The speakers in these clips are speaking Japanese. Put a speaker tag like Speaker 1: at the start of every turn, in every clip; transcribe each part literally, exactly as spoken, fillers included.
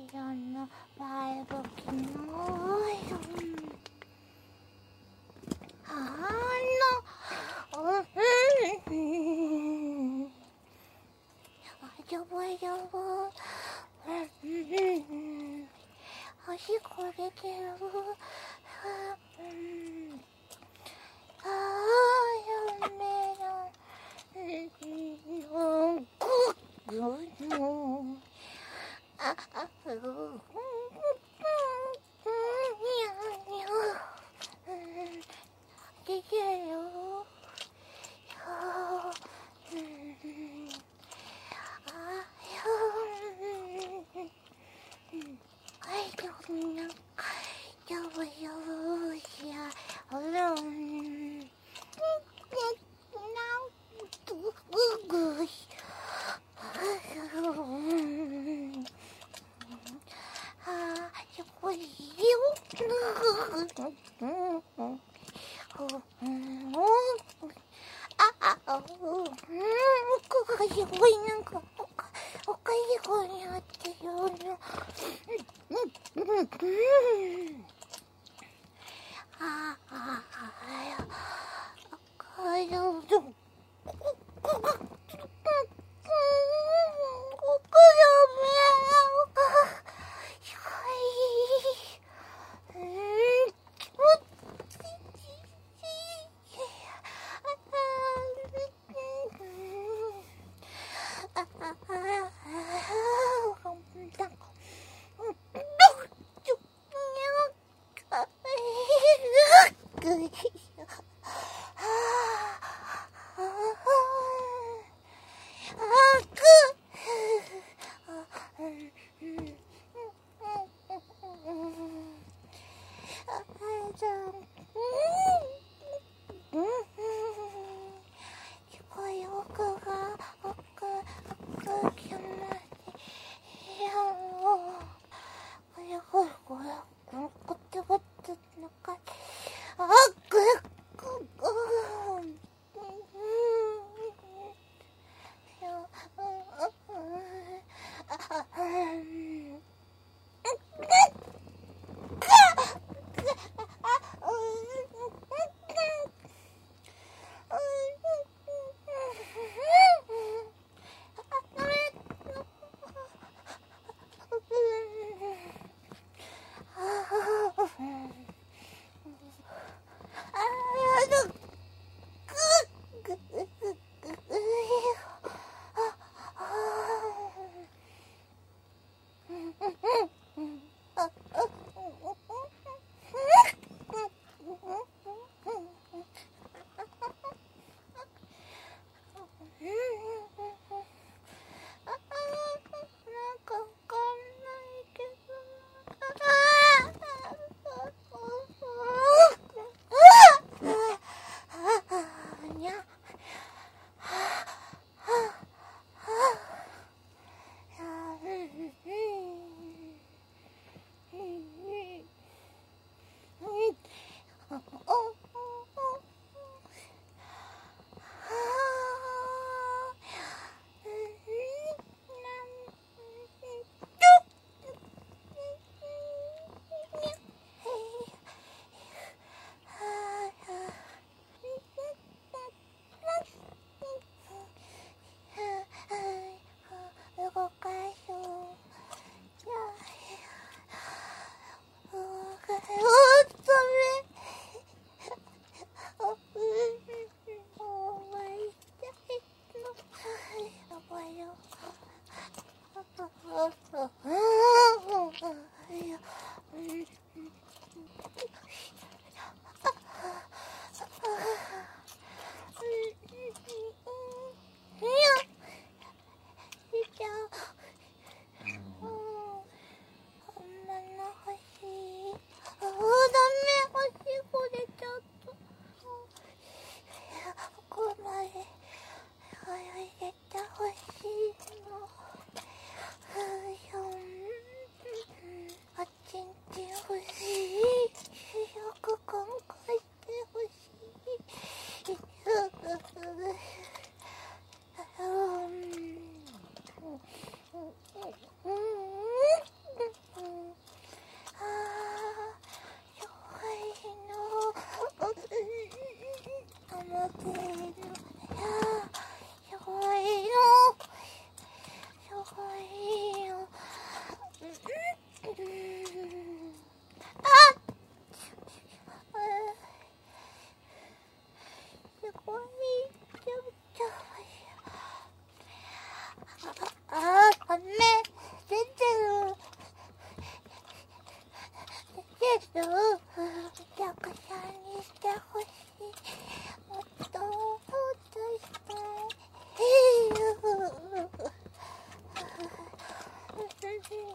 Speaker 1: よの前向きのあのうんやばいやばい足これてるあーやめろうんうんああうんうんできるよ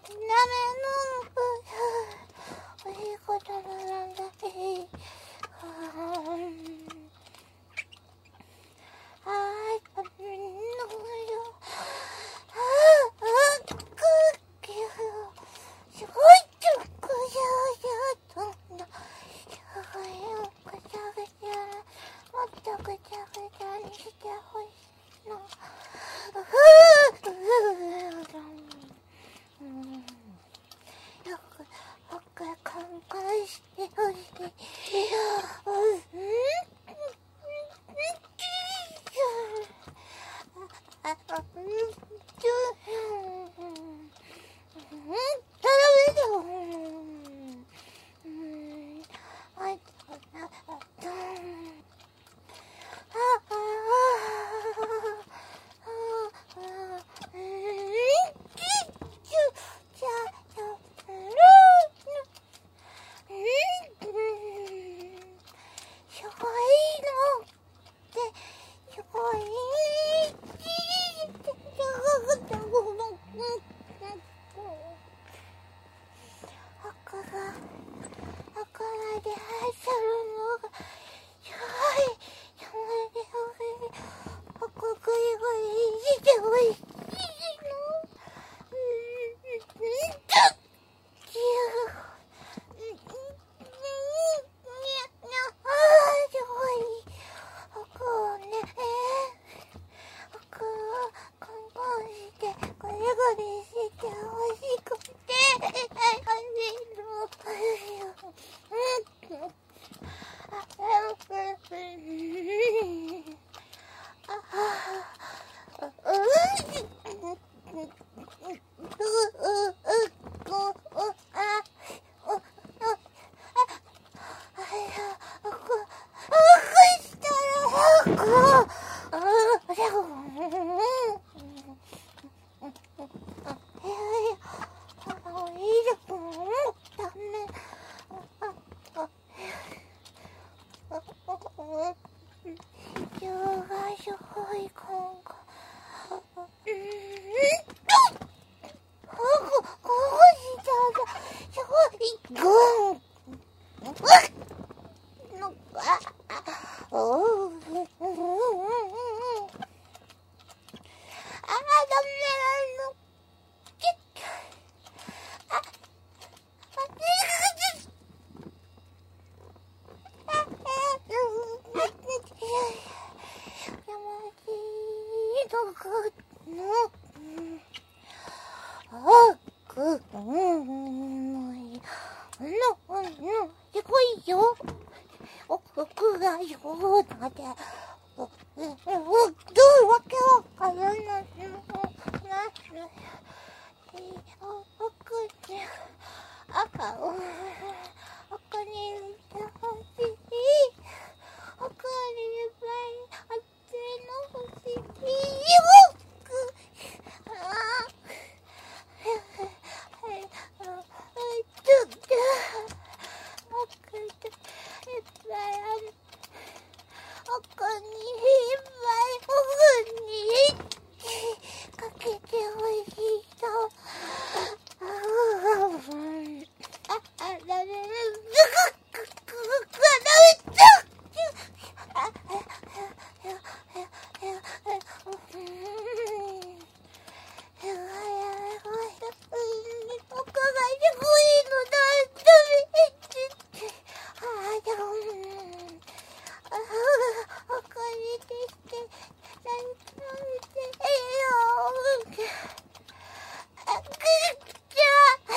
Speaker 1: おいしいことなんだね。あー、食べるのよ。あー、あー、クッキーよ。すごいちょっくしゃしゃとんだ。すごいよ、ぐちゃぐちゃ。もっとぐちゃぐちゃにしてほしいの。ふぅ、ふぅ、うん。よく、よく考えしてほしい。うん。あ、あ、うん、ちょ、うん、ダメだ。うん、あ、あ、あ、うん。あ、あ、うん、ちょ、ちょ、ちょ、うん、すごいのってすごい赤が赤で入ってるのがすごいすごい赤くいがいいしておいしいの。うん奥がようだって、どうわけわからないの。奥に、赤を、奥にいてほしい。奥にいっぱい熱いの欲しい。奥、あー、はい、あの、ちょっと、奥にいっぱいある。奥にいっぱい奥にかけてほしいと。ああ、あららら、ぐくくくくらうちゃ。あ、あ、奥がすごいのだ。あ、でも、ああ、おかげでして、何食べてえよ。あ、ぐっちゃ。